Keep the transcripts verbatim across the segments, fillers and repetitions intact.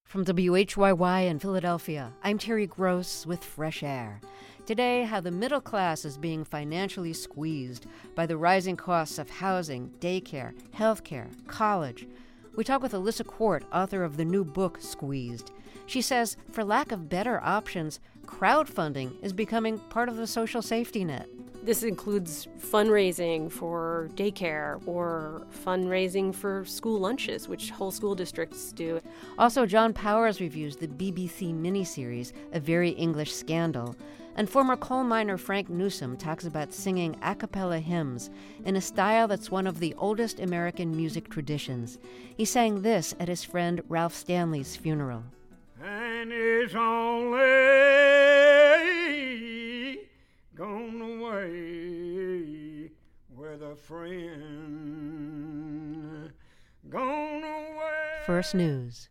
From W H Y Y in Philadelphia, I'm Terry Gross with Fresh Air. Today, how the middle class is being financially squeezed by the rising costs of housing, daycare, healthcare, college. We talk with Alyssa Quart, author of the new book, Squeezed. She says, for lack of better options, crowdfunding is becoming part of the social safety net. This includes fundraising for daycare or fundraising for school lunches, which whole school districts do. Also, John Powers reviews the B B C miniseries, A Very English Scandal. And former coal miner Frank Newsom talks about singing a cappella hymns in a style that's one of the oldest American music traditions. He sang this at his friend Ralph Stanley's funeral. And it's only gone away with a friend, gone away. First News.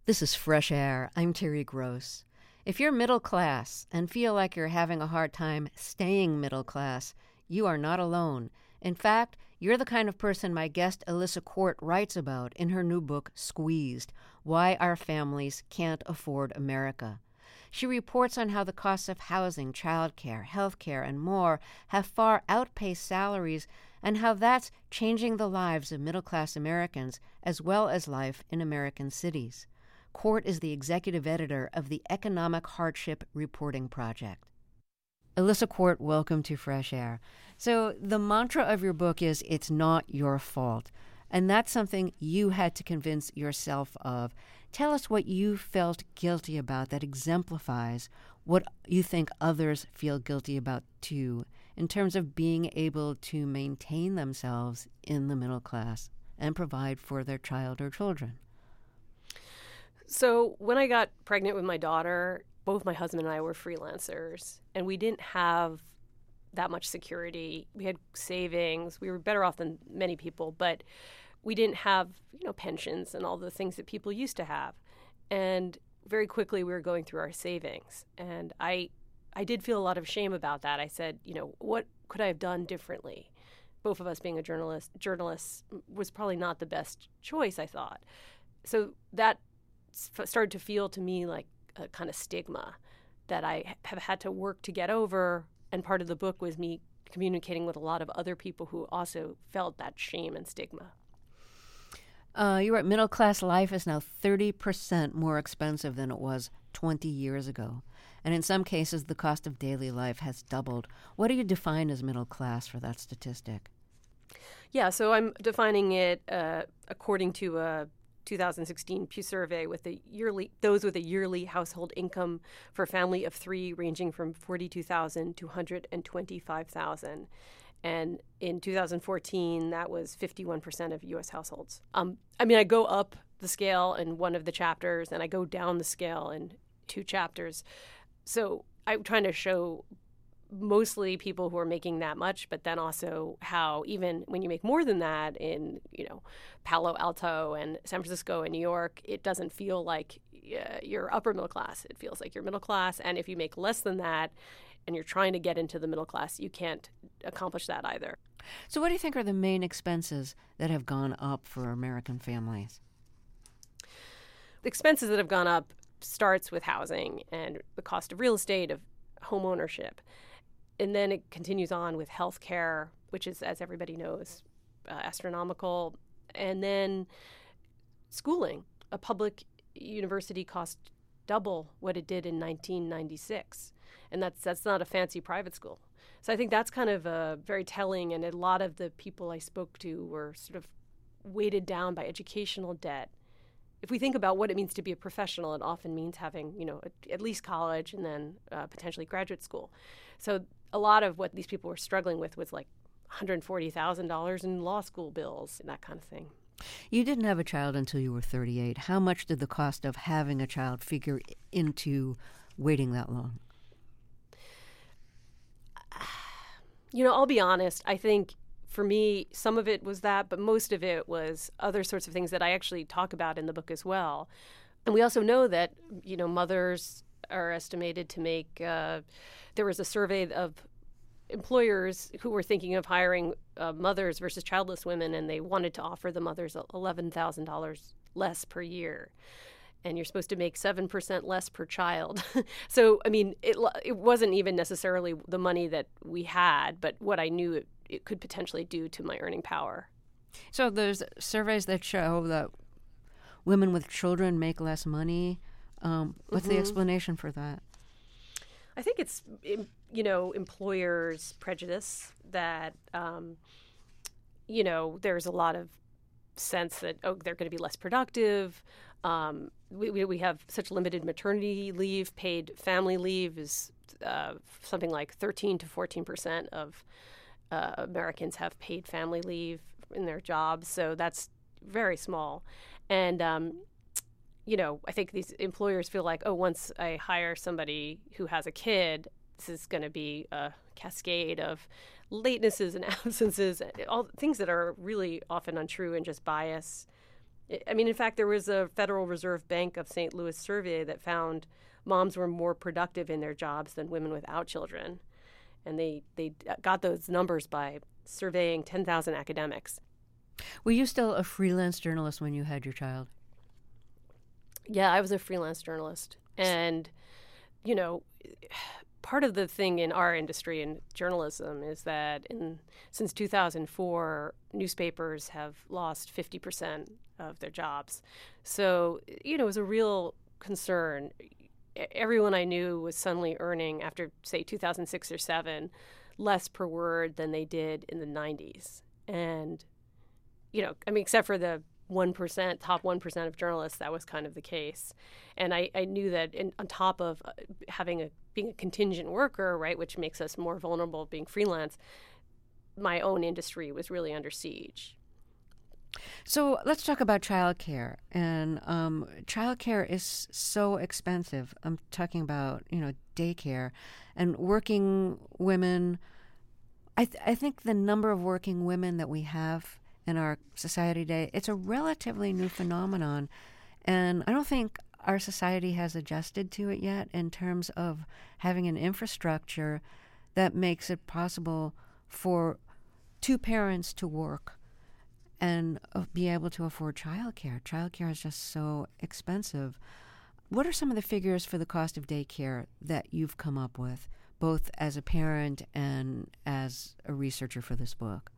This is Fresh Air. I'm Terry Gross. If you're middle class and feel like you're having a hard time staying middle class, you are not alone. In fact, you're the kind of person my guest Alyssa Court writes about in her new book, Squeezed: Why Our Families Can't Afford America. She reports on how the costs of housing, childcare, healthcare, and more have far outpaced salaries, and how that's changing the lives of middle-class Americans as well as life in American cities. Court is the executive editor of the Economic Hardship Reporting Project. Alyssa Court, welcome to Fresh Air. So the mantra of your book is, it's not your fault. And that's something you had to convince yourself of. Tell us what you felt guilty about that exemplifies what you think others feel guilty about too, in terms of being able to maintain themselves in the middle class and provide for their child or children. So when I got pregnant with my daughter, both my husband and I were freelancers, and we didn't have that much security. We had savings. We were better off than many people, but we didn't have, you know, pensions and all the things that people used to have. And very quickly we were going through our savings. And I I did feel a lot of shame about that. I said, you know, what could I have done differently? Both of us being a journalist, journalists was probably not the best choice, I thought. So that started to feel to me like a kind of stigma that I have had to work to get over. And part of the book was me communicating with a lot of other people who also felt that shame and stigma. Uh, you were middle class life is now thirty percent more expensive than it was twenty years ago. And in some cases, the cost of daily life has doubled. What do you define as middle class for that statistic? Yeah, so I'm defining it uh, according to a two thousand sixteen Pew survey with a yearly those with a yearly household income for a family of three ranging from forty-two thousand dollars to one hundred twenty-five thousand dollars. And in two thousand fourteen, that was fifty-one percent of U S households. Um, I mean, I go up the scale in one of the chapters, and I go down the scale in two chapters. So I'm trying to show mostly people who are making that much, but then also how even when you make more than that in, you know, Palo Alto and San Francisco and New York, it doesn't feel like uh, you're upper middle class. It feels like you're middle class. And if you make less than that and you're trying to get into the middle class, you can't accomplish that either. So what do you think are the main expenses that have gone up for American families? The expenses that have gone up starts with housing and the cost of real estate, of home ownership. And then it continues on with health care, which is, as everybody knows, uh, astronomical. And then schooling. A public university costs double what it did in nineteen ninety-six. And that's that's not a fancy private school. So I think that's kind of uh, very telling. And a lot of the people I spoke to were sort of weighted down by educational debt. If we think about what it means to be a professional, it often means having, you know, at least college and then uh, potentially graduate school. So a lot of what these people were struggling with was like one hundred forty thousand dollars in law school bills and that kind of thing. You didn't have a child until you were thirty-eight. How much did the cost of having a child figure into waiting that long? You know, I'll be honest. I think for me, some of it was that, but most of it was other sorts of things that I actually talk about in the book as well. And we also know that, you know, mothers are estimated to make, uh, there was a survey of employers who were thinking of hiring uh, mothers versus childless women, and they wanted to offer the mothers eleven thousand dollars less per year. And you're supposed to make seven percent less per child. So, I mean, it it wasn't even necessarily the money that we had, but what I knew it, it could potentially do to my earning power. So there's surveys that show that women with children make less money. Um, what's mm-hmm. the explanation for that? I think it's, you know, employers' prejudice that, um, you know, there's a lot of sense that, oh, they're going to be less productive. Um, we, we we have such limited maternity leave. Paid family leave is uh, something like thirteen to fourteen percent of uh, Americans have paid family leave in their jobs. So that's very small. And, um, you know, I think these employers feel like, oh, once I hire somebody who has a kid, this is going to be a cascade of latenesses and absences, all things that are really often untrue and just bias. I I mean, in fact, there was a Federal Reserve Bank of Saint Louis survey that found moms were more productive in their jobs than women without children. And they, they got those numbers by surveying ten thousand academics. Were you still a freelance journalist when you had your child? Yeah, I was a freelance journalist. And, you know, part of the thing in our industry in journalism is that in since two thousand four, newspapers have lost fifty percent of their jobs. So, you know, it was a real concern. Everyone I knew was suddenly earning, after, say, two thousand six or seven, less per word than they did in the nineties. And, you know, I mean, except for the one percent, top one percent of journalists, that was kind of the case. And I, I knew that in, on top of having a being a contingent worker, right, which makes us more vulnerable being freelance, my own industry was really under siege. So let's talk about childcare. And um, childcare is so expensive. I'm talking about, you know, daycare and working women. I, th- I think the number of working women that we have in our society today, it's a relatively new phenomenon. And I don't think our society has adjusted to it yet in terms of having an infrastructure that makes it possible for two parents to work and uh, be able to afford childcare. Childcare is just so expensive. What are some of the figures for the cost of daycare that you've come up with, both as a parent and as a researcher for this book?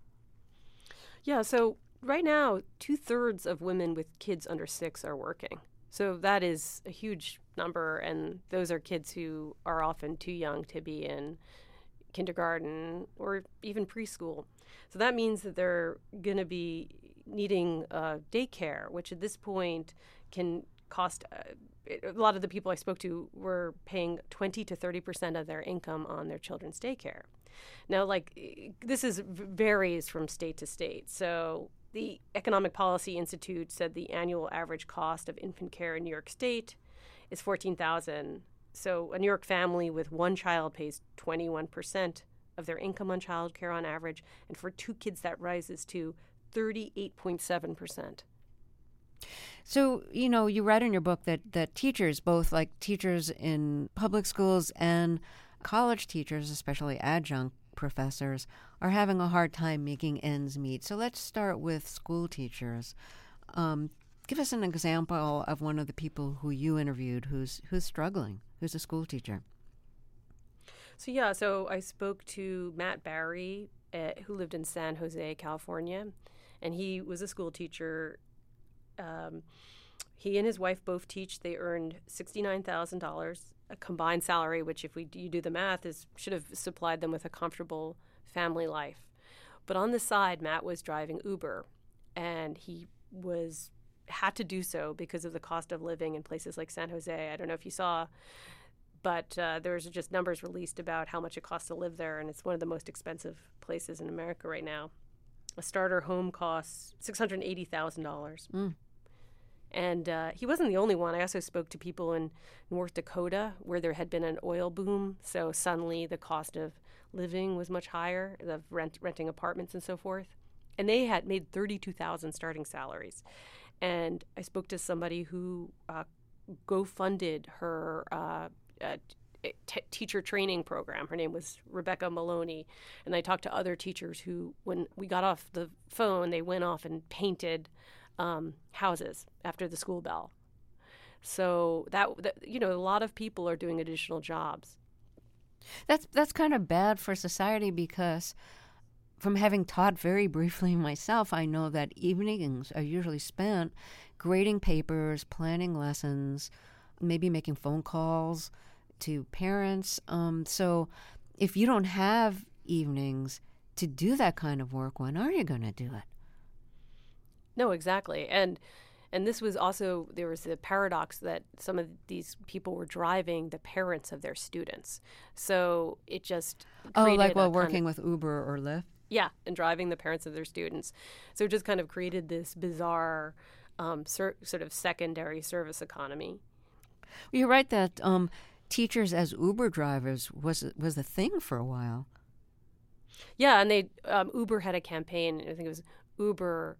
Yeah, so right now, two-thirds of women with kids under six are working. So that is a huge number, and those are kids who are often too young to be in kindergarten or even preschool. So that means that they're going to be needing uh, daycare, which at this point can cost uh, a lot of the people I spoke to were paying twenty to thirty percent of their income on their children's daycare. Now, like, this is varies from state to state. So the Economic Policy Institute said the annual average cost of infant care in New York State is fourteen thousand dollars. So a New York family with one child pays twenty-one percent of their income on child care on average, and for two kids that rises to thirty-eight point seven percent. So, you know, you write in your book that, that teachers, both like teachers in public schools and college teachers, especially adjunct professors, are having a hard time making ends meet. So let's start with school teachers. Um, give us an example of one of the people who you interviewed who's who's struggling, who's a school teacher. So, yeah, so I spoke to Matt Barry, uh, who lived in San Jose, California, and he was a school teacher. Um, he and his wife both teach. They earned sixty-nine thousand dollars, a combined salary, which if we you do the math, is should have supplied them with a comfortable family life. But on the side, Matt was driving Uber, and he was had to do so because of the cost of living in places like San Jose. I don't know if you saw, but uh, there's just numbers released about how much it costs to live there, and it's one of the most expensive places in America right now. A starter home costs six hundred eighty thousand dollars. Mm. And uh, he wasn't the only one. I also spoke to people in North Dakota where there had been an oil boom. So suddenly the cost of living was much higher, of rent, renting apartments and so forth. And they had made thirty-two thousand dollars starting salaries. And I spoke to somebody who uh, go-funded her uh, uh, t- teacher training program. Her name was Rebecca Maloney. And I talked to other teachers who, when we got off the phone, they went off and painted Um, houses after the school bell. So that, that, you know, a lot of people are doing additional jobs. That's that's kind of bad for society because from having taught very briefly myself, I know that evenings are usually spent grading papers, planning lessons, maybe making phone calls to parents. Um, so if you don't have evenings to do that kind of work, when are you going to do it? No, exactly. And and this was also, there was a paradox that some of these people were driving the parents of their students. So it just Oh, like while working with Uber or Lyft? Yeah, and driving the parents of their students. So it just kind of created this bizarre um, ser- sort of secondary service economy. Well, you're right that um, teachers as Uber drivers was was a thing for a while. Yeah, and they um, Uber had a campaign, I think it was Uber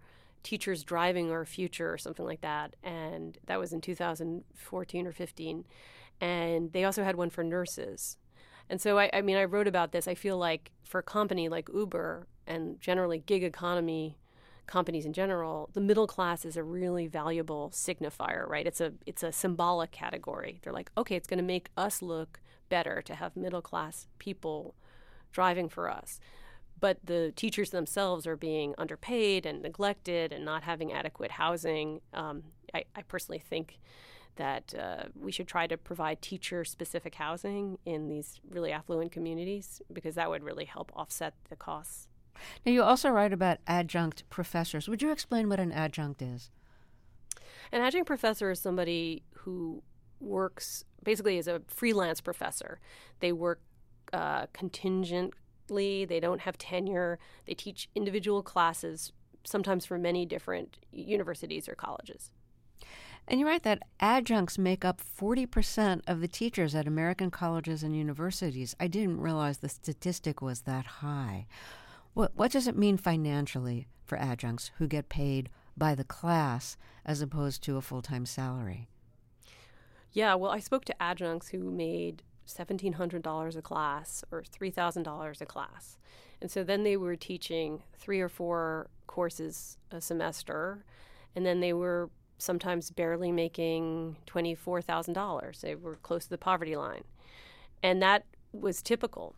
Teachers Driving Our Future or something like that. And that was in two thousand fourteen or fifteen. And they also had one for nurses. And so, I, I mean, I wrote about this. I feel like for a company like Uber and generally gig economy companies in general, the middle class is a really valuable signifier, right? It's a it's a symbolic category. They're like, okay, it's going to make us look better to have middle class people driving for us. But the teachers themselves are being underpaid and neglected and not having adequate housing. Um, I, I personally think that uh, we should try to provide teacher-specific housing in these really affluent communities, because that would really help offset the costs. Now, you also write about adjunct professors. Would you explain what an adjunct is? An adjunct professor is somebody who works basically as a freelance professor. They work uh, contingently. They don't have tenure. They teach individual classes, sometimes for many different universities or colleges. And you write that adjuncts make up forty percent of the teachers at American colleges and universities. I didn't realize the statistic was that high. What, what does it mean financially for adjuncts who get paid by the class as opposed to a full-time salary? Yeah, well, I spoke to adjuncts who made seventeen hundred dollars a class or three thousand dollars a class. And so then they were teaching three or four courses a semester, and then they were sometimes barely making twenty-four thousand dollars. They were close to the poverty line. And that was typical.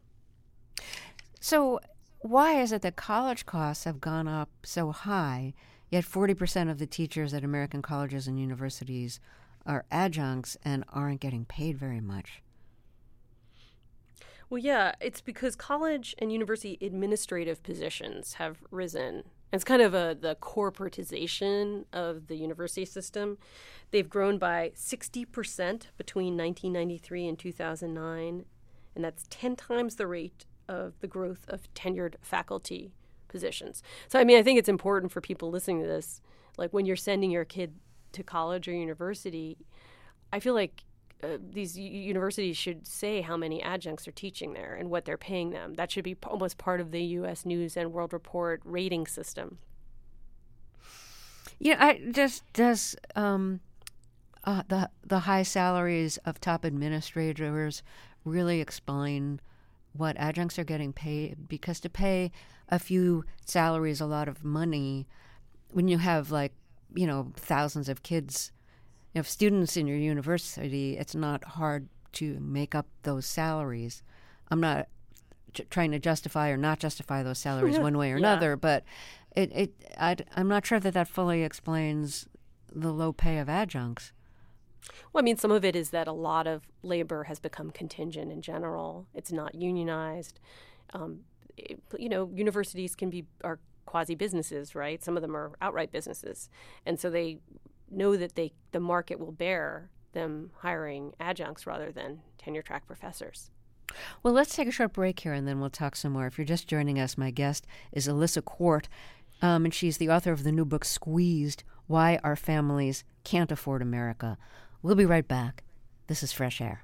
So why is it that college costs have gone up so high, yet forty percent of the teachers at American colleges and universities are adjuncts and aren't getting paid very much? Well, yeah, it's because college and university administrative positions have risen. It's kind of a, the corporatization of the university system. They've grown by sixty percent between nineteen ninety-three and two thousand nine, and that's ten times the rate of the growth of tenured faculty positions. So, I mean, I think it's important for people listening to this, like when you're sending your kid to college or university, I feel like uh, these universities should say how many adjuncts are teaching there and what they're paying them. That should be p- almost part of the U S News and World Report rating system. Yeah, I just does um, uh, the the high salaries of top administrators really explain what adjuncts are getting paid? Because to pay a few salaries a lot of money when you have, like, you know, thousands of kids, you have students in your university, it's not hard to make up those salaries. I'm not j- trying to justify or not justify those salaries one way or yeah. another, but it, it I, I'm not sure that that fully explains the low pay of adjuncts. Well, I mean, some of it is that a lot of labor has become contingent in general. It's not unionized. Um, it, you know, universities can be are quasi-businesses, right? Some of them are outright businesses. And so they know that they the market will bear them hiring adjuncts rather than tenure-track professors. Well, let's take a short break here, and then we'll talk some more. If you're just joining us, my guest is Alyssa Quart, um, and she's the author of the new book, Squeezed, Why Our Families Can't Afford America. We'll be right back. This is Fresh Air.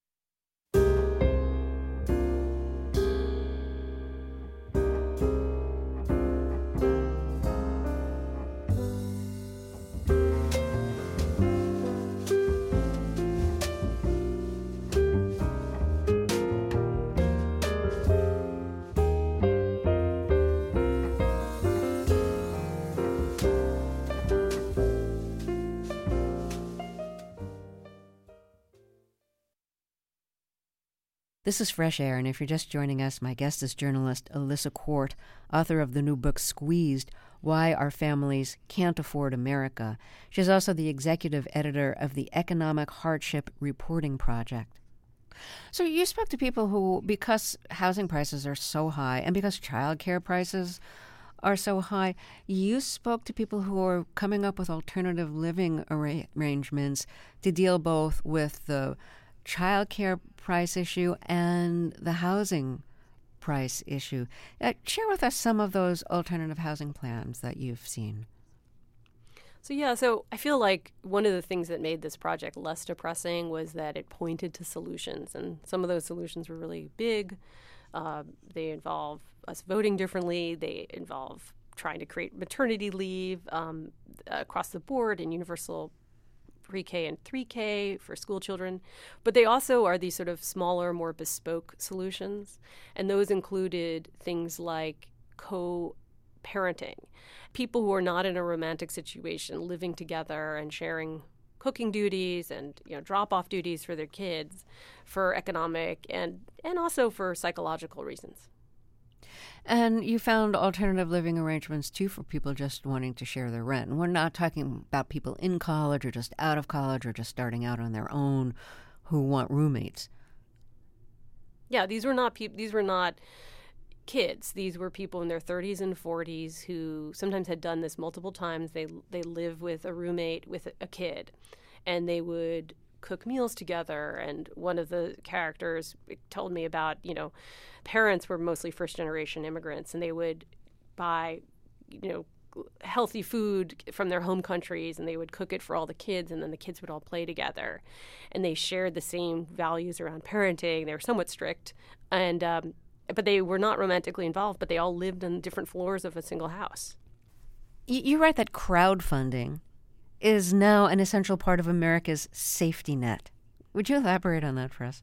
This is Fresh Air, and if you're just joining us, my guest is journalist Alyssa Quart, author of the new book Squeezed, Why Our Families Can't Afford America. She's also the executive editor of the Economic Hardship Reporting Project. So you spoke to people who, because housing prices are so high and because childcare prices are so high, you spoke to people who are coming up with alternative living arra- arrangements to deal both with the childcare price issue and the housing price issue. Uh, share with us some of those alternative housing plans that you've seen. So, yeah, so I feel like one of the things that made this project less depressing was that it pointed to solutions, and some of those solutions were really big. Uh, they involve us voting differently. They involve trying to create maternity leave um, across the board and universal pre-K and three K for school children. But they also are these sort of smaller, more bespoke solutions. And those included things like co-parenting. People who are not in a romantic situation living together and sharing cooking duties and, you know, drop-off duties for their kids for economic and, and also for psychological reasons. And you found alternative living arrangements, too, for people just wanting to share their rent. And we're not talking about people in college or just out of college or just starting out on their own who want roommates. Yeah, these were not people. These were not kids. These were people in their thirties and forties who sometimes had done this multiple times. They they live with a roommate with a kid, and they would cook meals together. And one of the characters told me about, you know, parents were mostly first-generation immigrants, and they would buy, you know, healthy food from their home countries, and they would cook it for all the kids, and then the kids would all play together. And they shared the same values around parenting. They were somewhat strict, and um, but they were not romantically involved, but they all lived on different floors of a single house. You, you write that crowdfunding is now an essential part of America's safety net. Would you elaborate on that for us?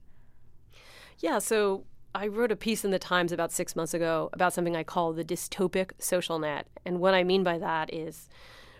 Yeah, so I wrote a piece in the Times about six months ago about something I call the dystopic social net. And what I mean by that is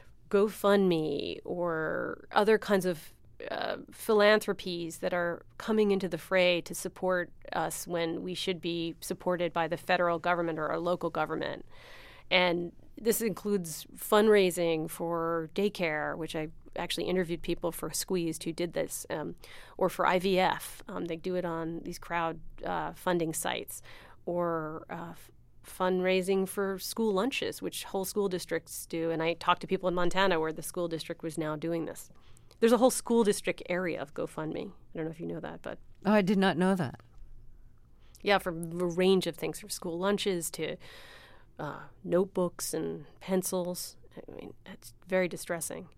GoFundMe or other kinds of uh, philanthropies that are coming into the fray to support us when we should be supported by the federal government or our local government. And this includes fundraising for daycare, which I actually interviewed people for Squeezed who did this, um, or for I V F. Um, they do it on these crowd uh, funding sites, or uh, f- fundraising for school lunches, which whole school districts do. And I talked to people in Montana where the school district was now doing this. There's a whole school district area of GoFundMe. I don't know if you know that, but... Oh, I did not know that. Yeah, for a range of things, from school lunches to uh, notebooks and pencils. I mean, it's very distressing.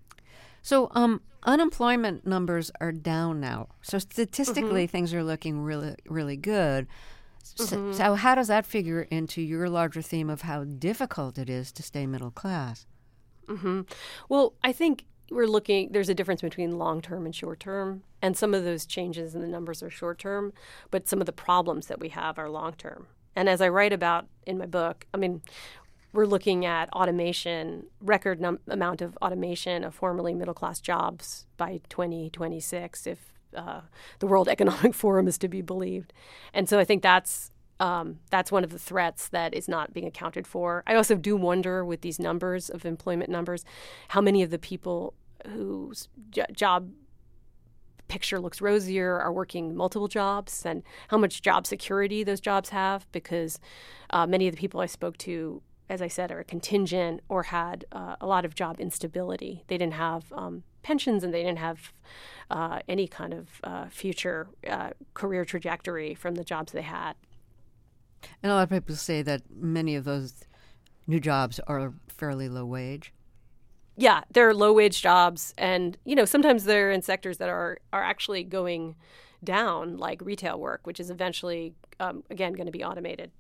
So um, unemployment numbers are down now. So statistically, Mm-hmm. things are looking really, really good. So, Mm-hmm. so how does that figure into your larger theme of how difficult it is to stay middle class? Mm-hmm. Well, I think we're looking, there's a difference between long-term and short-term, and some of those changes in the numbers are short-term, but some of the problems that we have are long-term. And as I write about in my book, I mean, we're looking at automation, record num- amount of automation of formerly middle-class jobs by twenty twenty-six, if uh, the World Economic Forum is to be believed. And so I think that's um, that's one of the threats that is not being accounted for. I also do wonder, with these numbers of employment numbers, how many of the people whose j- job picture looks rosier are working multiple jobs, and how much job security those jobs have, because uh, many of the people I spoke to, as I said, are contingent or had uh, a lot of job instability. They didn't have um, pensions, and they didn't have uh, any kind of uh, future uh, career trajectory from the jobs they had. And a lot of people say that many of those new jobs are fairly low wage. Yeah, they're low-wage jobs, and you know sometimes they're in sectors that are are actually going down, like retail work, which is eventually, um, again, going to be automated.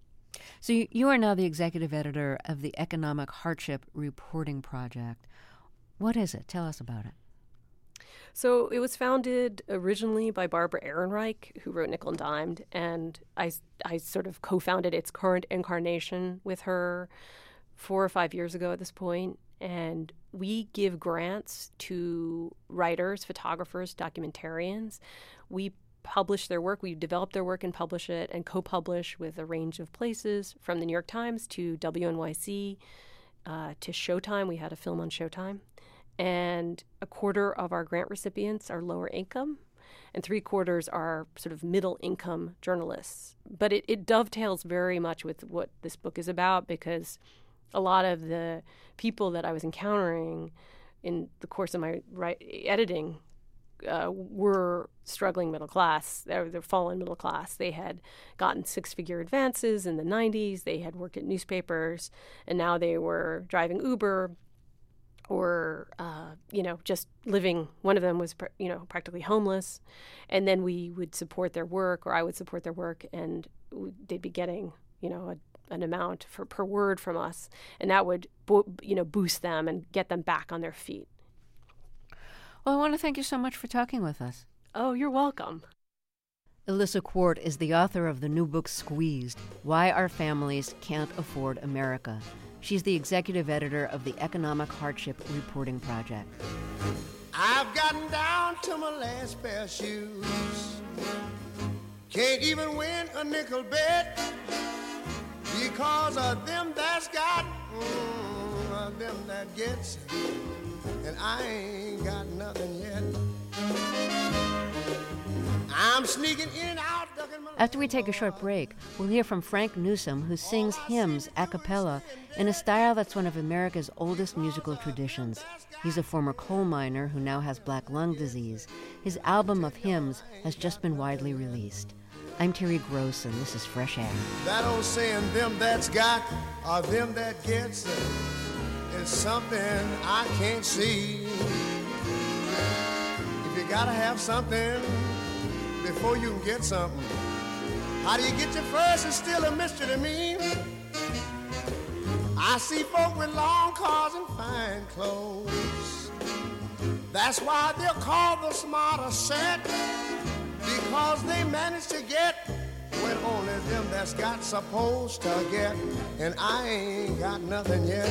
So you, you are now the executive editor of the Economic Hardship Reporting Project. What is it? Tell us about it. So it was founded originally by Barbara Ehrenreich, who wrote Nickel and Dimed, and I, I sort of co-founded its current incarnation with her four or five years ago at this point. And we give grants to writers, photographers, documentarians. We publish their work. We develop their work and publish it, and co-publish with a range of places, from the New York Times to W N Y C uh, to Showtime. We had a film on Showtime. And a quarter of our grant recipients are lower income, and three quarters are sort of middle income journalists. But it, it dovetails very much with what this book is about, because a lot of the people that I was encountering in the course of my write, editing uh, were struggling middle class. They're, they're fallen middle class. They had gotten six-figure advances in the nineties. They had worked at newspapers, and now they were driving Uber, or, uh, you know, just living. One of them was, you know, practically homeless. And then we would support their work, or I would support their work, and they'd be getting, you know, a, an amount for per word from us, and that would bo- you know boost them and get them back on their feet. Well, I want to thank you so much for talking with us. Oh, you're welcome. Elissa Quart is the author of the new book Squeezed, Why Our Families Can't Afford America. She's the executive editor of the Economic Hardship Reporting Project. I've gotten down to my last pair of shoes. Can't even win a nickel bet because of them that's got, mm, of them that gets, and I ain't got nothing yet. I'm sneaking in and out. After we take a short break, we'll hear from Frank Newsome, who sings hymns a cappella in a style that's one of America's oldest musical traditions. He's a former coal miner who now has black lung disease. His album of hymns has just been widely released. I'm Terry Gross, and this is Fresh Air. That old saying, them that's got or them that gets, is something I can't see. If you gotta have something before you can get something, how do you get your first is still a mystery to me. I see folk with long cars and fine clothes. That's why they're called the smarter set, because they manage to get when only them that's got supposed to get, and I ain't got nothing yet.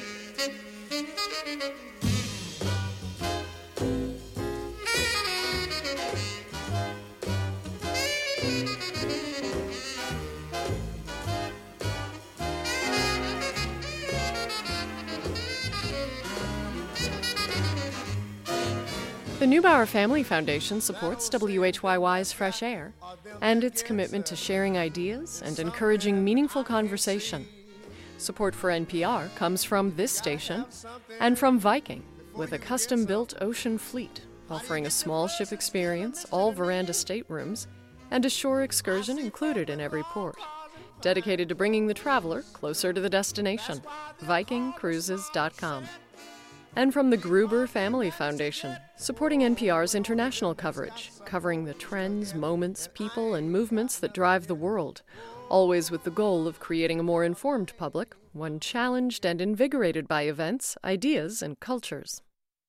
The Neubauer Family Foundation supports W H Y Y's Fresh Air and its commitment to sharing ideas and encouraging meaningful conversation. Support for N P R comes from this station and from Viking, with a custom-built ocean fleet offering a small ship experience, all veranda staterooms, and a shore excursion included in every port. Dedicated to bringing the traveler closer to the destination. Viking Cruises dot com. And from the Gruber Family Foundation, supporting N P R's international coverage, covering the trends, moments, people, and movements that drive the world, always with the goal of creating a more informed public, one challenged and invigorated by events, ideas, and cultures.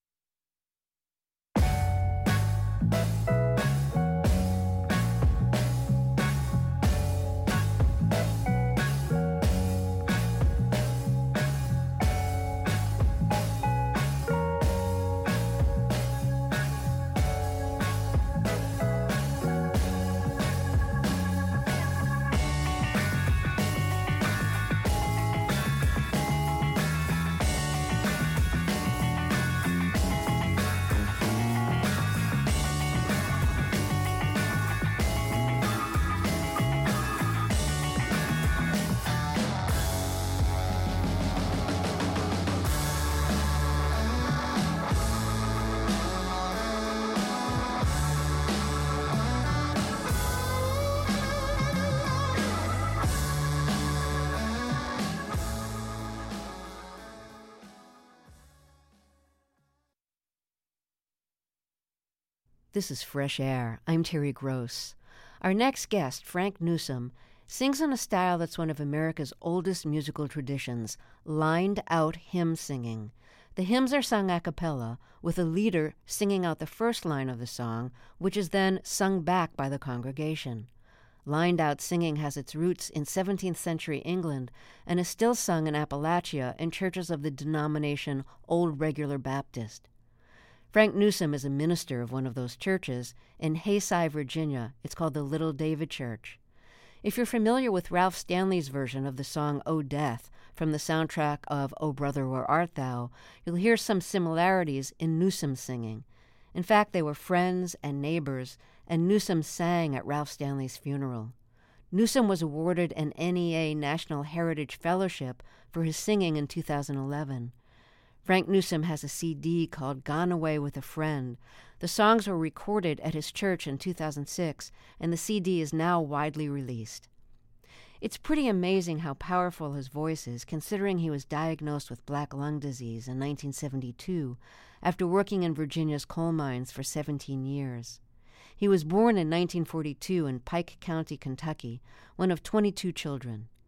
This is Fresh Air. I'm Terry Gross. Our next guest, Frank Newsome, sings in a style that's one of America's oldest musical traditions, lined-out hymn singing. The hymns are sung a cappella, with a leader singing out the first line of the song, which is then sung back by the congregation. Lined-out singing has its roots in seventeenth century England and is still sung in Appalachia in churches of the denomination Old Regular Baptist. Frank Newsome is a minister of one of those churches. In Hayside, Virginia. It's called the Little David Church. If you're familiar with Ralph Stanley's version of the song O Death from the soundtrack of O Brother, Where Art Thou, you'll hear some similarities in Newsome's singing. In fact, they were friends and neighbors, and Newsome sang at Ralph Stanley's funeral. Newsome was awarded an N E A National Heritage Fellowship for his singing in two thousand eleven. Frank Newsome has a C D called Gone Away with a Friend. The songs were recorded at his church in two thousand six, and the C D is now widely released. It's pretty amazing how powerful his voice is, considering he was diagnosed with black lung disease in nineteen seventy-two after working in Virginia's coal mines for seventeen years. He was born in nineteen forty-two in Pike County, Kentucky, one of twenty-two children.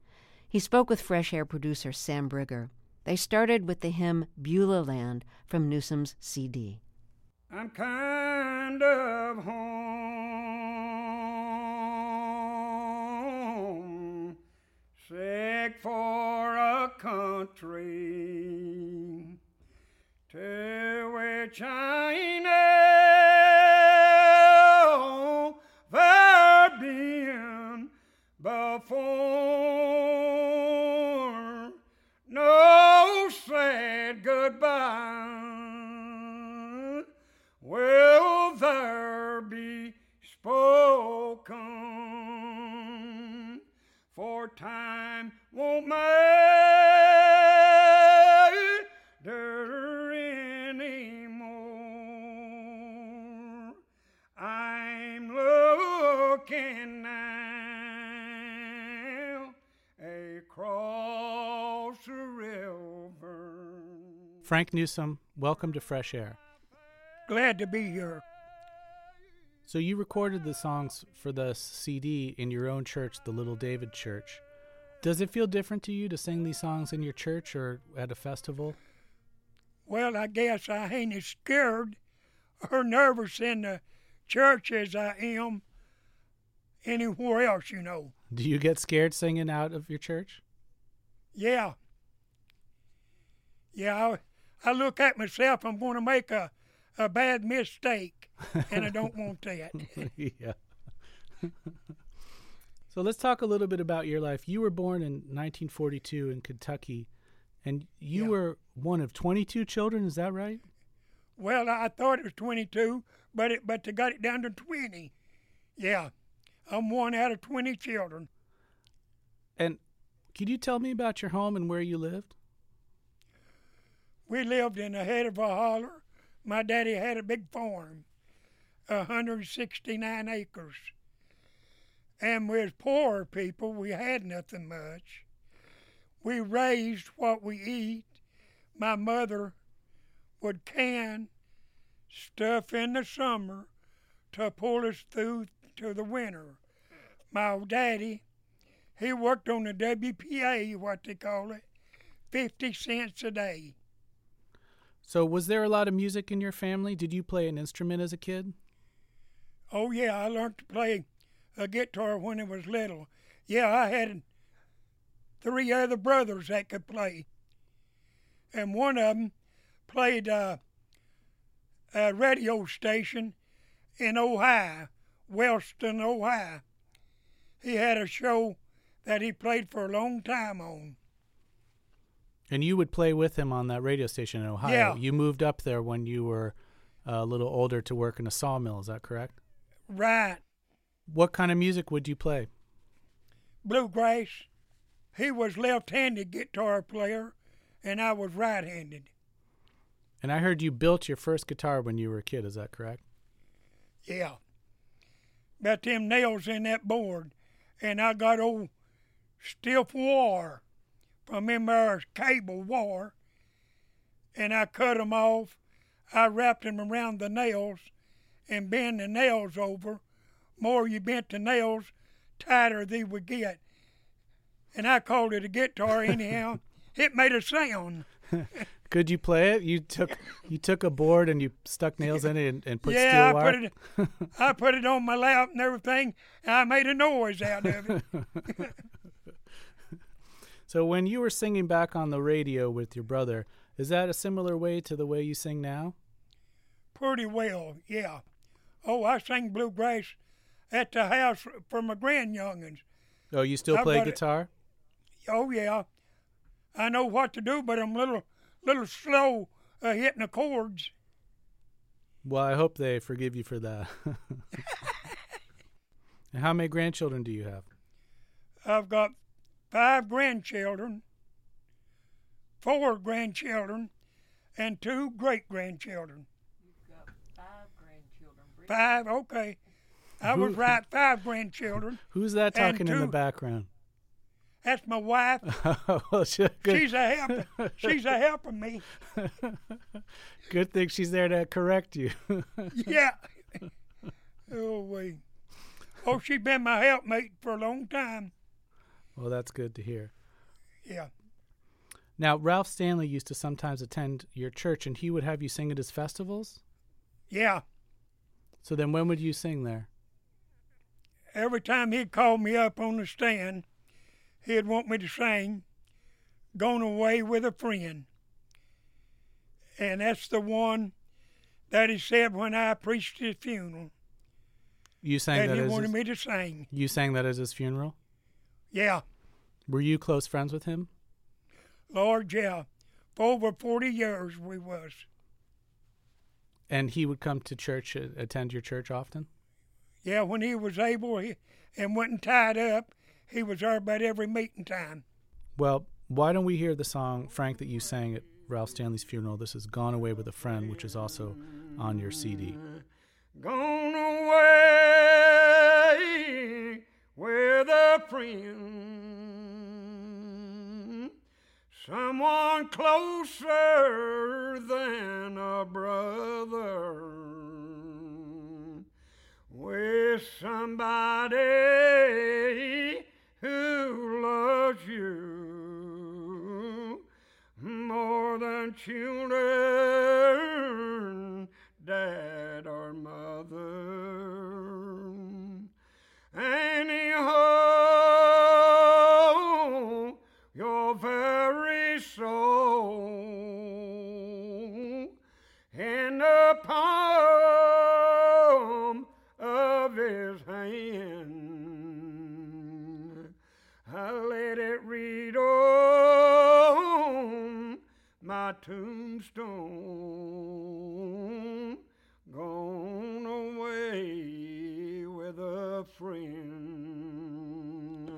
He spoke with Fresh Air producer Sam Brigger. They started with the hymn Beulah Land from Newsom's C D. I'm kind of home, sick for a country to which I never been before. No sad goodbye will there be spoken, for time won't matter anymore. I'm looking now across the river. Frank Newsom, welcome to Fresh Air. Glad to be here. So you recorded the songs for the C D in your own church, the Little David Church. Does it feel different to you to sing these songs in your church or at a festival? Well, I guess I ain't as scared or nervous in the church as I am anywhere else, you know. Do you get scared singing out of your church? Yeah. Yeah, I, I look at myself, I'm going to make a a bad mistake, and I don't want that. Yeah. So let's talk a little bit about your life. You were born in nineteen forty-two in Kentucky, and you Yeah. were one of twenty-two children, is that right? Well, I thought it was twenty-two, but it but they got it down to twenty. Yeah, I'm one out of twenty children. And could you tell me about your home and where you lived? We lived in the head of a holler. My daddy had a big farm, one hundred sixty-nine acres. And we was poor people, we had nothing much. We raised what we eat. My mother would can stuff in the summer to pull us through to the winter. My daddy, he worked on the W P A, what they call it, fifty cents a day. So was there a lot of music in your family? Did you play an instrument as a kid? Oh, yeah, I learned to play a guitar when I was little. Yeah, I had three other brothers that could play. And one of them played uh, a radio station in Ohio, Wellston, Ohio. He had a show that he played for a long time on. And you would play with him on that radio station in Ohio. Yeah. You moved up there when you were a little older to work in a sawmill, is that correct? Right. What kind of music would you play? Bluegrass. He was left-handed guitar player, and I was right-handed. And I heard you built your first guitar when you were a kid, is that correct? Yeah. Got them nails in that board, and I got old stiff wire from them there cable wire, and I cut them off. I wrapped them around the nails and bent the nails over. More you bent the nails, tighter they would get. And I called it a guitar anyhow. It made a sound. Could you play it? You took you took a board and you stuck nails in it and, and put yeah, steel I wire? put it I put it on my lap and everything, and I made a noise out of it. So when you were singing back on the radio with your brother, is that a similar way to the way you sing now? Pretty well, yeah. Oh, I sing bluegrass at the house for my grandyoungins. Oh, you still I play got it. guitar? Oh, yeah. I know what to do, but I'm a little, little slow uh, hitting the chords. Well, I hope they forgive you for that. And how many grandchildren do you have? I've got five grandchildren, four grandchildren, and two great-grandchildren. You've got five grandchildren. Bridget. Five, okay. I was right, five grandchildren. Who's that And talking in the two- background? That's my wife. Well, she- good, She's a helping. She's a helping me. good thing she's there to correct you. Yeah. Oh, wait. Oh, she's been my helpmate for a long time. Well, that's good to hear. Yeah. Now, Ralph Stanley used to sometimes attend your church, and he would have you sing at his festivals? Yeah. So then when would you sing there? Every time he'd call me up on the stand, he'd want me to sing Gone Away with a Friend. And that's the one that he said when I preached his funeral. You sang that that he as wanted his, me to sing. You sang that at his funeral? Yeah. Were you close friends with him? Lord, yeah. For over forty years we was. And he would come to church, uh, attend your church often? Yeah, when he was able he, and wasn't tied up, he was there about every meeting time. Well, why don't we hear the song, Frank, that you sang at Ralph Stanley's funeral? This is Gone Away with a Friend, which is also on your C D. Gone away with a friend, someone closer than a brother, with somebody who loves you more than children, dad or mother, and he holds your very soul in the palm of his hand. I let it read on my tombstone, gone away with a friend.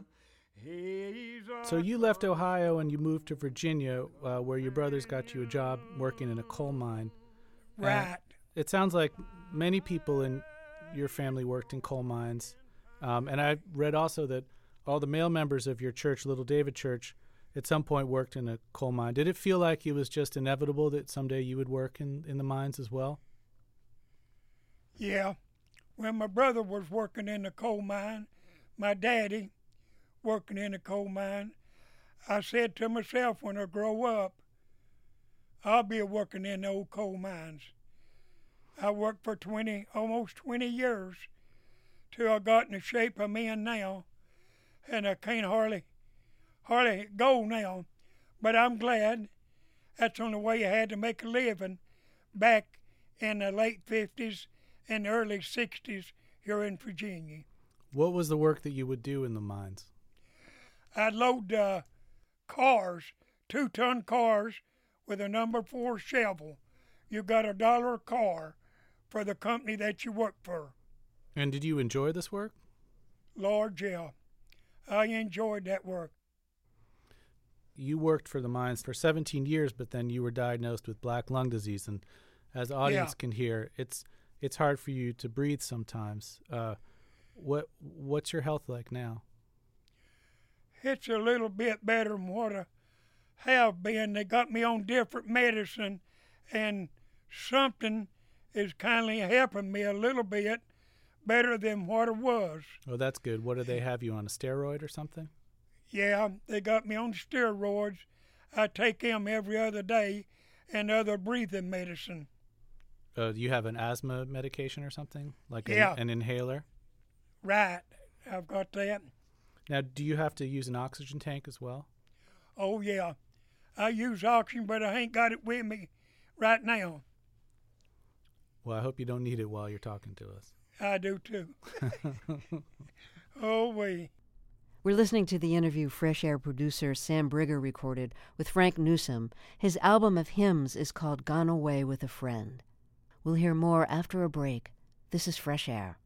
He's a So you left Ohio and you moved to Virginia, uh, where your brothers got you a job working in a coal mine. Uh, Right. it sounds like many people in your family worked in coal mines. Um, and I read also that all the male members of your church, Little David Church, at some point worked in a coal mine. Did it feel like it was just inevitable that someday you would work in, in the mines as well? Yeah. When my brother was working in the coal mine, my daddy working in the coal mine, I said to myself, when I grow up, I'll be working in the old coal mines. I worked for twenty, almost twenty years till I got in the shape I'm in now, and I can't hardly, hardly go now. But I'm glad that's the only way I had to make a living back in the late fifties and early sixties here in Virginia. What was the work that you would do in the mines? I'd load uh, cars, two-ton cars with a number four shovel. You got a dollar a car for the company that you work for. And did you enjoy this work? Lord, yeah. I enjoyed that work. You worked for the mines for seventeen years, but then you were diagnosed with black lung disease. And as the audience Yeah. can hear, it's it's hard for you to breathe sometimes. Uh, what What's your health like now? It's a little bit better than what I have been. They got me on different medicine, and something is kindly helping me a little bit better than what it was. Oh, that's good. What do they have you on, a steroid or something? Yeah, they got me on steroids. I take them every other day, and other breathing medicine. Uh, do you have an asthma medication or something? Like a- Yeah. an inhaler? Right, I've got that. Now, do you have to use an oxygen tank as well? Oh, yeah. I use oxygen, but I ain't got it with me right now. Well, I hope you don't need it while you're talking to us. I do, too. Oh, we. We're listening to the interview Fresh Air producer Sam Brigger recorded with Frank Newsom. His album of hymns is called Gone Away with a Friend. We'll hear more after a break. This is Fresh Air.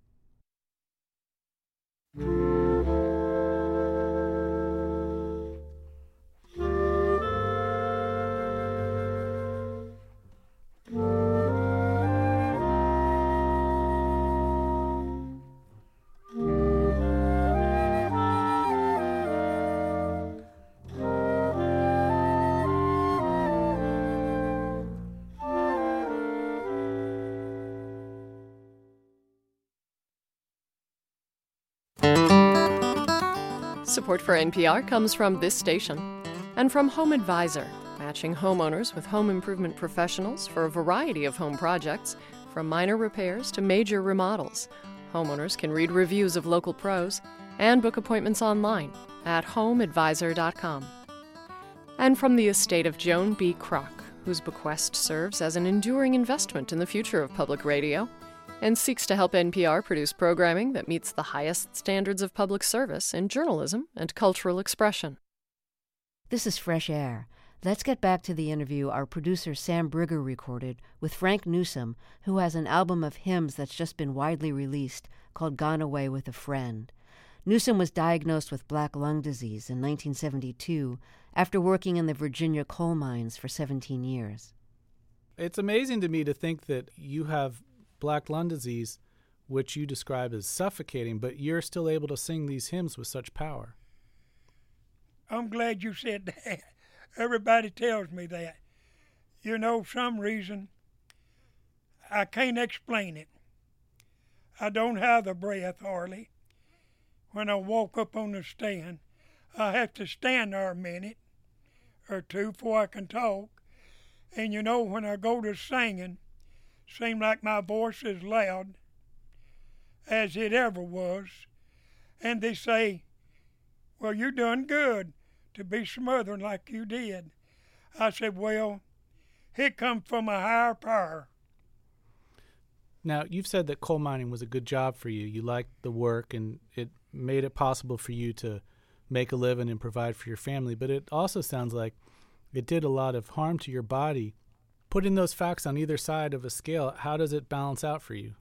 Support for N P R comes from this station And from Home Advisor, matching homeowners with home improvement professionals for a variety of home projects, from minor repairs to major remodels. Homeowners can read reviews of local pros and book appointments online at home advisor dot com. And from the estate of Joan B. Kroc, whose bequest serves as an enduring investment in the future of public radio and seeks to help N P R produce programming that meets the highest standards of public service in journalism and cultural expression. This is Fresh Air. Let's get back to the interview our producer Sam Brigger recorded with Frank Newsom, who has an album of hymns that's just been widely released called Gone Away with a Friend. Newsom was diagnosed with black lung disease in nineteen seventy-two after working in the Virginia coal mines for seventeen years. It's amazing to me to think that you have black lung disease, which you describe as suffocating, but you're still able to sing these hymns with such power. I'm glad you said that. Everybody tells me that. You know, some reason, I can't explain it. I don't have the breath hardly. When I walk up on the stand, I have to stand there a minute or two before I can talk. And you know, when I go to singing, seems like my voice is loud as it ever was. And they say, well, you done good to be smothering like you did. I said, well, it comes from a higher power. Now, you've said that coal mining was a good job for you. You liked the work, and it made it possible for you to make a living and provide for your family. But it also sounds like it did a lot of harm to your body. Putting those facts on either side of a scale, how does it balance out for you?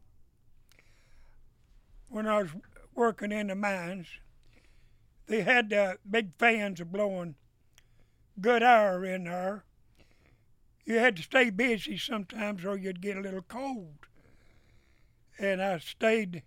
When I was working in the mines, they had uh, big fans blowing good air in there. You had to stay busy sometimes or you'd get a little cold. And I stayed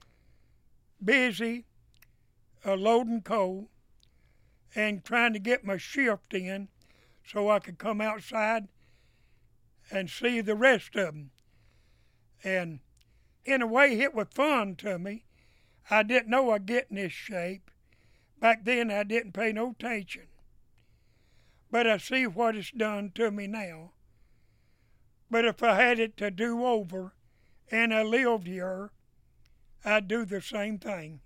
busy uh, loading coal and trying to get my shift in so I could come outside and see the rest of them. And in a way, it was fun to me. I didn't know I'd get in this shape. Back then, I didn't pay no attention. But I see what it's done to me now. But if I had it to do over and I lived here, I'd do the same thing.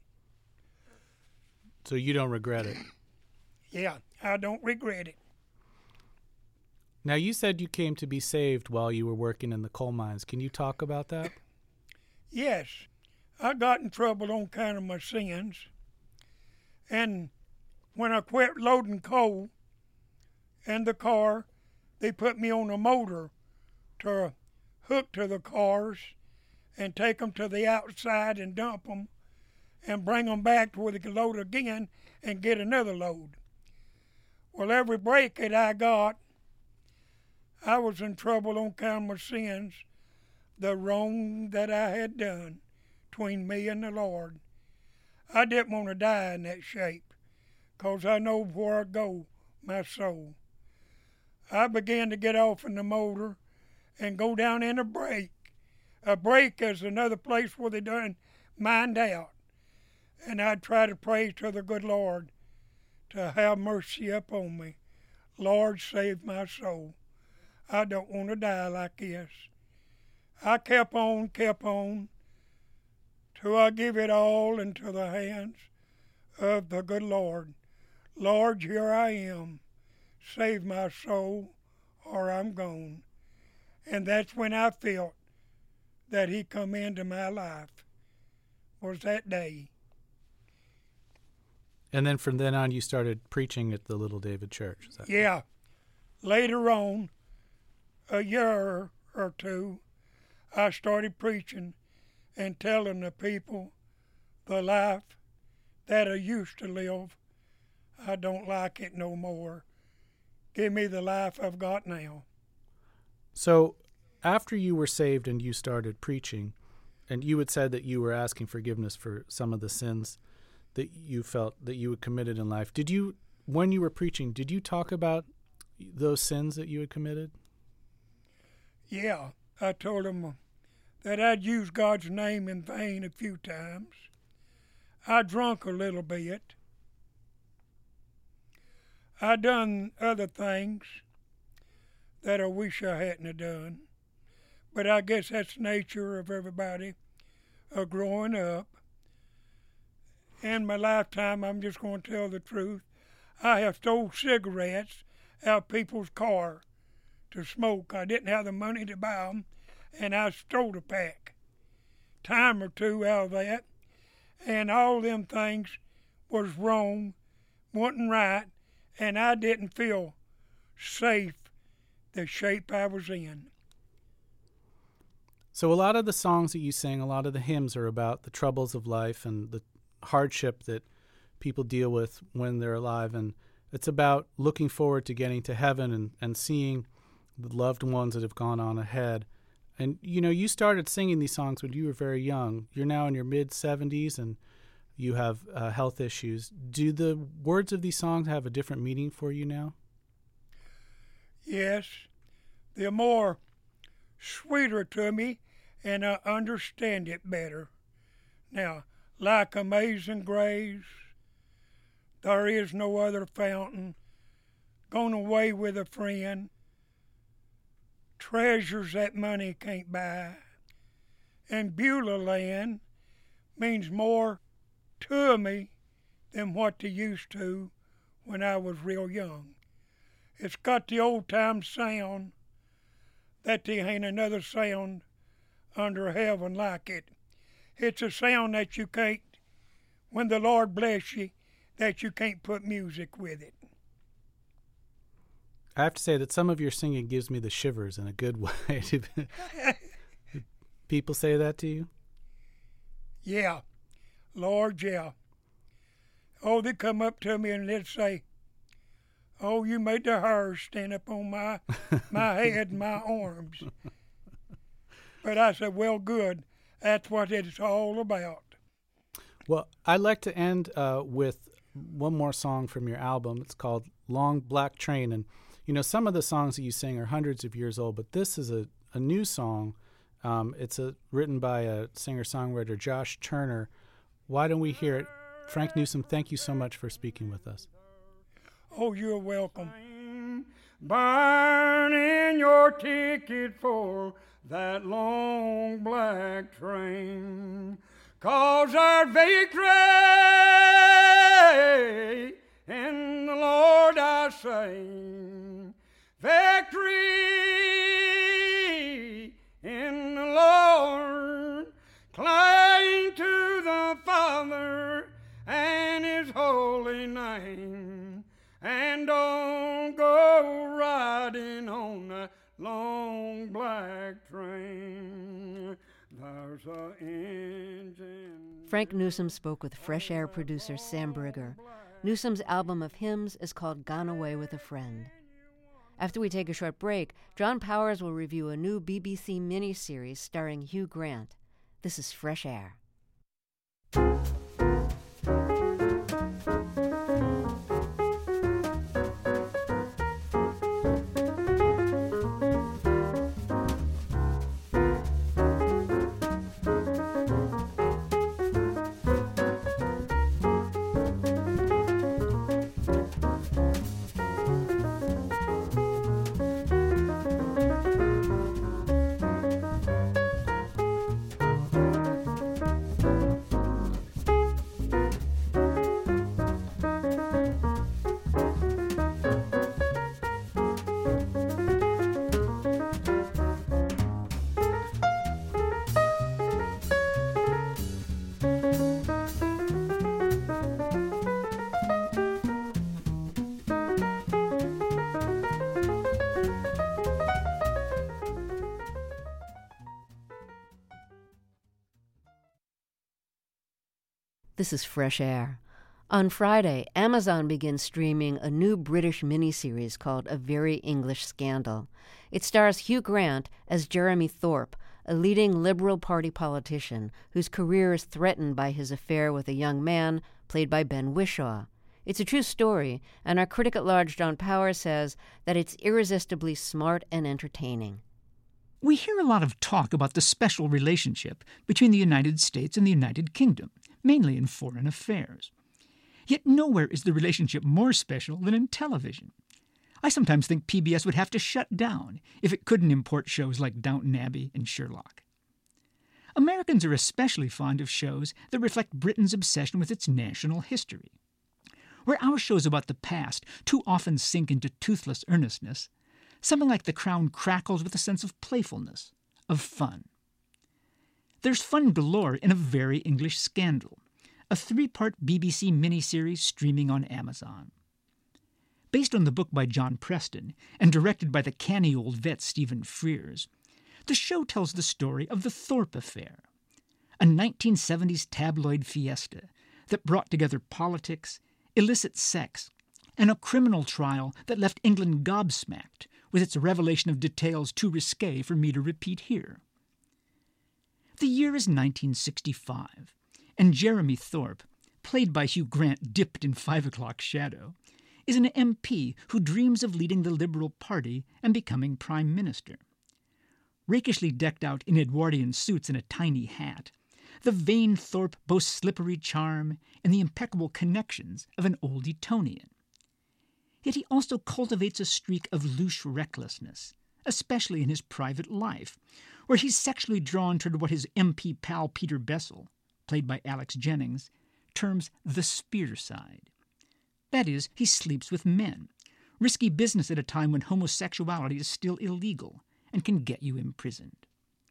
So you don't regret it? Yeah, I don't regret it. Now, you said you came to be saved while you were working in the coal mines. Can you talk about that? Yes. I got in trouble on account of my sins. And when I quit loading coal in the car, they put me on a motor to hook to the cars and take them to the outside and dump them and bring them back to where they could load again and get another load. Well, every break that I got, I was in trouble on account of my sins, the wrong that I had done between me and the Lord. I didn't want to die in that shape, 'cause I know where I go, my soul. I began to get off in the motor and go down in a break. A break is another place where they done mined out. And I'd try to pray to the good Lord to have mercy upon me. Lord, save my soul. I don't want to die like this. I kept on, kept on, till I give it all into the hands of the good Lord. Lord, here I am. Save my soul or I'm gone. And that's when I felt that he come into my life, was that day. And then from then on, you started preaching at the Little David Church. Is that Yeah. right? Later on, a year or two, I started preaching and telling the people the life that I used to live. I don't like it no more. Give me the life I've got now. So after you were saved and you started preaching, and you had said that you were asking forgiveness for some of the sins that you felt that you had committed in life, did you, when you were preaching, did you talk about those sins that you had committed? Yeah, I told them that I'd used God's name in vain a few times. I drunk a little bit. I done other things that I wish I hadn't have done. But I guess that's the nature of everybody uh, growing up. In my lifetime, I'm just going to tell the truth. I have stole cigarettes out of people's car to smoke. I didn't have the money to buy them, and I stole a pack. Time or two out of that, and all them things was wrong, wasn't right, and I didn't feel safe the shape I was in. So a lot of the songs that you sing, a lot of the hymns are about the troubles of life and the hardship that people deal with when they're alive, and it's about looking forward to getting to heaven and, and seeing the loved ones that have gone on ahead. And, you know, you started singing these songs when you were very young. You're now in your mid-seventies, and you have uh, health issues. Do the words of these songs have a different meaning for you now? Yes. They're more sweeter to me, and I understand it better. Now, like Amazing Grace, there is no other fountain, gone away with a friend, treasures that money can't buy, and Beulah Land means more to me than what they used to when I was real young. It's got the old-time sound that there ain't another sound under heaven like it. It's a sound that you can't, when the Lord bless you, that you can't put music with it. I have to say that some of your singing gives me the shivers in a good way. People say that to you? Yeah. Lord, yeah. Oh, they come up to me and they'd say, oh, you made the hair stand up on my, my head and my arms. But I said, well, good. That's what it's all about. Well, I'd like to end uh, with one more song from your album. It's called Long Black Train. And, you know, some of the songs that you sing are hundreds of years old, but this is a, a new song. Um, it's a, written by a singer-songwriter, Josh Turner. Why don't we hear it? Frank Newsom, thank you so much for speaking with us. Oh, you're welcome. Burning your ticket for that long black train, 'cause our victory in the Lord I sing. Victory in the Lord, cling to the Father and His holy name, and don't go riding on a long black train. There's a engine. Frank Newsom spoke with Fresh Air producer Sam Brigger. Newsom's album of hymns is called Gone Away with a Friend. After we take a short break, John Powers will review a new B B C miniseries starring Hugh Grant. This is Fresh Air. This is Fresh Air. On Friday, Amazon begins streaming a new British miniseries called A Very English Scandal. It stars Hugh Grant as Jeremy Thorpe, a leading Liberal Party politician whose career is threatened by his affair with a young man played by Ben Whishaw. It's a true story, and our critic at large, John Powers, says that it's irresistibly smart and entertaining. We hear a lot of talk about the special relationship between the United States and the United Kingdom, mainly in foreign affairs. Yet nowhere is the relationship more special than in television. I sometimes think P B S would have to shut down if it couldn't import shows like Downton Abbey and Sherlock. Americans are especially fond of shows that reflect Britain's obsession with its national history. Where our shows about the past too often sink into toothless earnestness, something like The Crown crackles with a sense of playfulness, of fun. There's fun galore in A Very English Scandal, a three-part B B C miniseries streaming on Amazon. Based on the book by John Preston and directed by the canny old vet Stephen Frears, the show tells the story of the Thorpe Affair, a nineteen seventies tabloid fiesta that brought together politics, illicit sex, and a criminal trial that left England gobsmacked with its revelation of details too risque for me to repeat here. The year is nineteen sixty-five, and Jeremy Thorpe, played by Hugh Grant dipped in five o'clock shadow, is an M P who dreams of leading the Liberal Party and becoming Prime Minister. Rakishly decked out in Edwardian suits and a tiny hat, the vain Thorpe boasts slippery charm and the impeccable connections of an old Etonian. Yet he also cultivates a streak of louche recklessness, especially in his private life, where he's sexually drawn toward what his M P pal Peter Bessel, played by Alex Jennings, terms the spear side. That is, he sleeps with men, risky business at a time when homosexuality is still illegal and can get you imprisoned.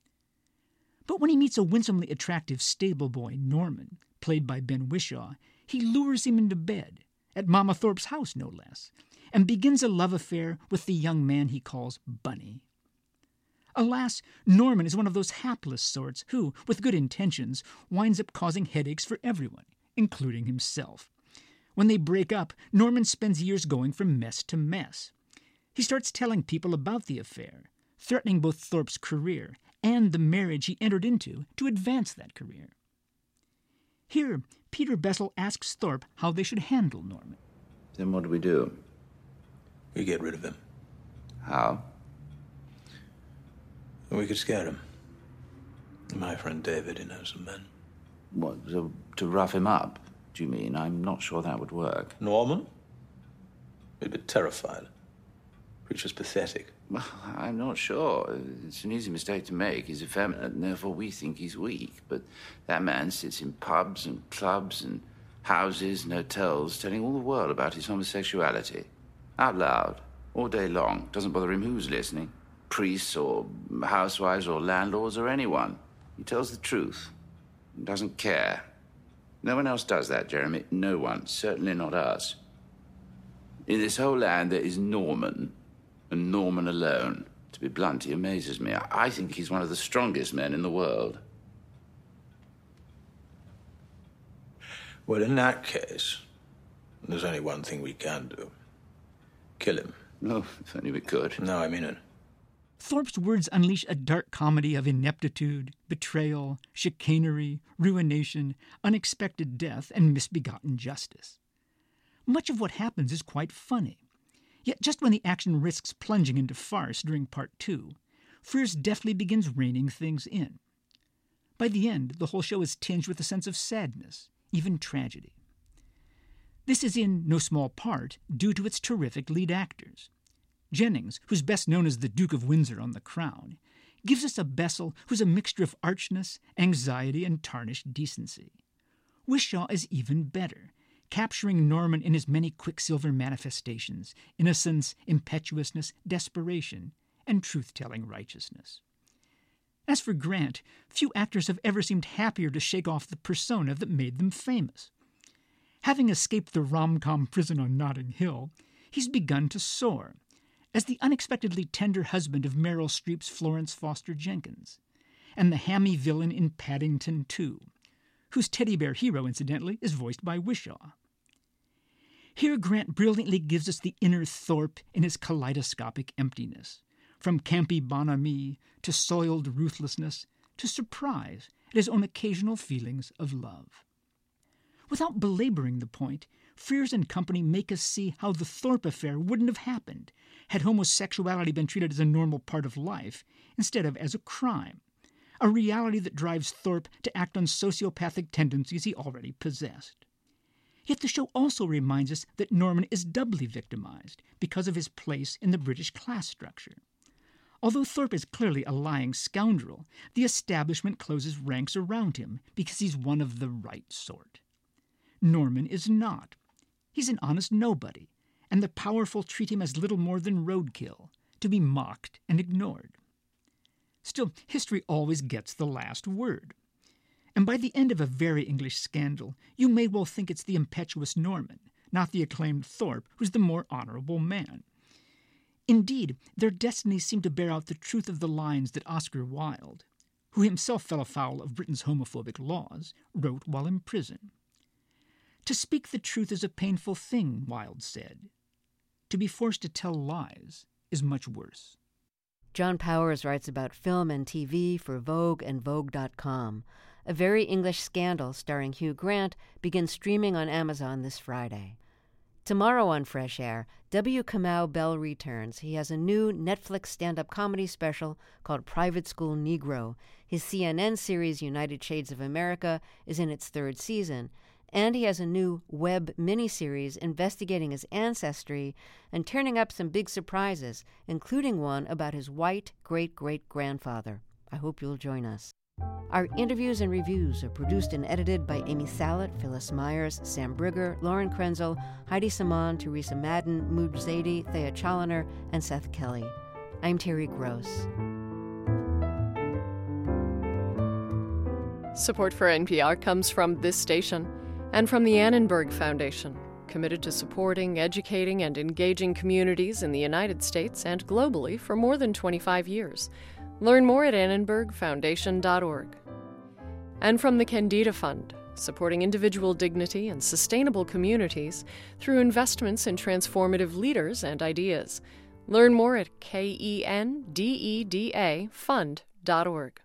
But when he meets a winsomely attractive stable boy, Norman, played by Ben Whishaw, he lures him into bed, at Mama Thorpe's house no less, and begins a love affair with the young man he calls Bunny. Alas, Norman is one of those hapless sorts who, with good intentions, winds up causing headaches for everyone, including himself. When they break up, Norman spends years going from mess to mess. He starts telling people about the affair, threatening both Thorpe's career and the marriage he entered into to advance that career. Here, Peter Bessel asks Thorpe how they should handle Norman. Then what do we do? We get rid of him. How? We could scare him. My friend David, he knows some men. What, to, to rough him up, do you mean? I'm not sure that would work. Norman? He'd be terrified. Preacher's pathetic. Well, I'm not sure. It's an easy mistake to make. He's effeminate, and therefore we think he's weak. But that man sits in pubs and clubs and houses and hotels telling all the world about his homosexuality. Out loud, all day long. Doesn't bother him who's listening. Priests or housewives or landlords or anyone. He tells the truth. He doesn't care. No one else does that, Jeremy. No one. Certainly not us. In this whole land, there is Norman, and Norman alone. To be blunt, he amazes me. I think he's one of the strongest men in the world. Well, in that case, there's only one thing we can do. Kill him. No, if only we could. No, I mean it. Thorpe's words unleash a dark comedy of ineptitude, betrayal, chicanery, ruination, unexpected death, and misbegotten justice. Much of what happens is quite funny. Yet just when the action risks plunging into farce during part two, Frears deftly begins reining things in. By the end, the whole show is tinged with a sense of sadness, even tragedy. This is in no small part due to its terrific lead actors. Jennings, who's best known as the Duke of Windsor on The Crown, gives us a Bessel who's a mixture of archness, anxiety, and tarnished decency. Whishaw is even better, capturing Norman in his many Quicksilver manifestations, innocence, impetuousness, desperation, and truth-telling righteousness. As for Grant, few actors have ever seemed happier to shake off the persona that made them famous. Having escaped the rom-com prison on Notting Hill, he's begun to soar, as the unexpectedly tender husband of Meryl Streep's Florence Foster Jenkins, and the hammy villain in Paddington two, whose teddy bear hero, incidentally, is voiced by Whishaw. Here Grant brilliantly gives us the inner Thorpe in his kaleidoscopic emptiness, from campy bonhomie to soiled ruthlessness to surprise at his own occasional feelings of love. Without belaboring the point, Frears and company make us see how the Thorpe affair wouldn't have happened had homosexuality been treated as a normal part of life instead of as a crime, a reality that drives Thorpe to act on sociopathic tendencies he already possessed. Yet the show also reminds us that Norman is doubly victimized because of his place in the British class structure. Although Thorpe is clearly a lying scoundrel, the establishment closes ranks around him because he's one of the right sort. Norman is not. He's an honest nobody, and the powerful treat him as little more than roadkill, to be mocked and ignored. Still, history always gets the last word. And by the end of A Very English Scandal, you may well think it's the impetuous Norman, not the acclaimed Thorpe, who's the more honorable man. Indeed, their destinies seem to bear out the truth of the lines that Oscar Wilde, who himself fell afoul of Britain's homophobic laws, wrote while in prison. To speak the truth is a painful thing, Wilde said. To be forced to tell lies is much worse. John Powers writes about film and T V for Vogue and Vogue dot com. A Very English Scandal, starring Hugh Grant, begins streaming on Amazon this Friday. Tomorrow on Fresh Air, W. Kamau Bell returns. He has a new Netflix stand-up comedy special called Private School Negro. His C N N series United Shades of America is in its third season. And he has a new web miniseries investigating his ancestry and turning up some big surprises, including one about his white great-great-grandfather. I hope you'll join us. Our interviews and reviews are produced and edited by Amy Salet, Phyllis Myers, Sam Brigger, Lauren Krenzel, Heidi Saman, Teresa Madden, Mooj Zadie, Thea Challoner, and Seth Kelly. I'm Terry Gross. Support for N P R comes from this station and from the Annenberg Foundation, committed to supporting, educating, and engaging communities in the United States and globally for more than twenty-five years. Learn more at annenberg foundation dot org. And from the Kendeda Fund, supporting individual dignity and sustainable communities through investments in transformative leaders and ideas. Learn more at kendeda fund dot org.